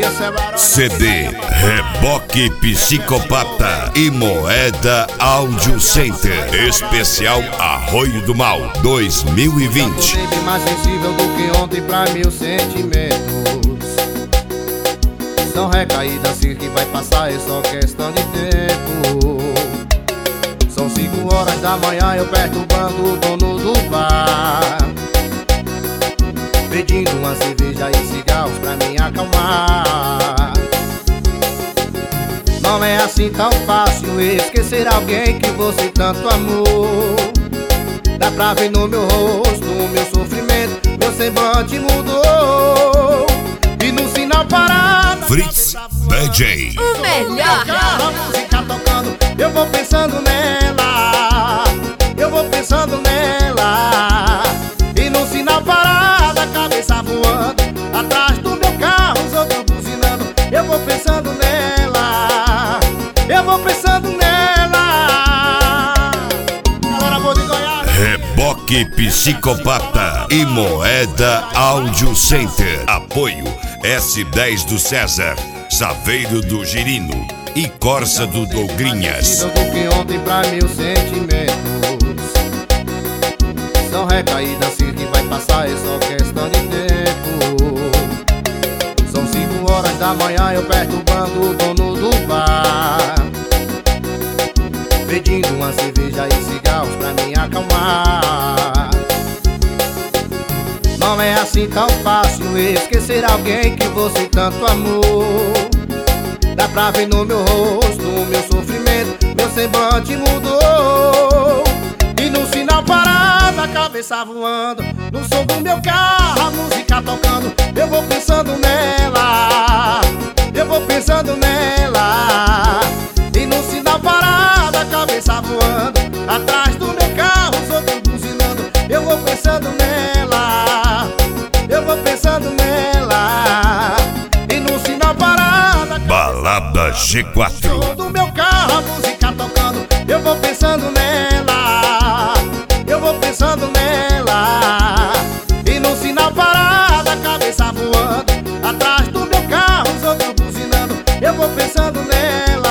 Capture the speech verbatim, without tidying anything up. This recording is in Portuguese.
C D Reboque Psicopata e Moeda Audio Center. Especial Arroio do Mal dois mil e vinte. Sempre mais sensível do que ontem pra meus sentimentos. São recaídas que vai passar, é só questão de tempo. São cinco horas da manhã, eu perturbando o dono do bar, pedindo uma cerveja e cigarros pra me acalmar. Não é assim tão fácil esquecer alguém que você tanto amou. Dá pra ver no meu rosto o meu sofrimento, meu semblante mudou. E no sinal parado, Fritz D J, o melhor. a música tocando, eu vou pensando nela, eu vou pensando nela. E no sinal parado, a cabeça voando, atrás do meu carro os outros buzinando. Eu vou pensando nela, eu vou pensando nela. Agora vou de Goiás. Reboque Psicopata e Moeda Audio Center. Apoio S dez do César, Saveiro do Girino e Corsa do Dogrinhas. Do que ontem pra meus sentimentos. São recaídas que vai passar, é só questão de tempo. São cinco horas da manhã, eu perturbando o dono do bar, pedindo uma cerveja e cigarros pra me acalmar. Não é assim tão fácil esquecer alguém que você tanto amou. Dá pra ver no meu rosto o meu sofrimento, meu semblante mudou. E no sinal parado, a cabeça voando, no som do meu carro, a música tocando. Eu vou pensando nela, eu vou pensando nela. E no sinal parado, a cabeça voando, atrás do meu carro os outros buzinando. Eu vou pensando nela, eu vou pensando nela. E no sinal parado, Balada G quatro, som do meu carro, a música tocando. Eu vou pensando nela, eu vou pensando nela. E no sinal parado, a cabeça voando, atrás do meu carro os outros buzinando. Eu vou pensando nela.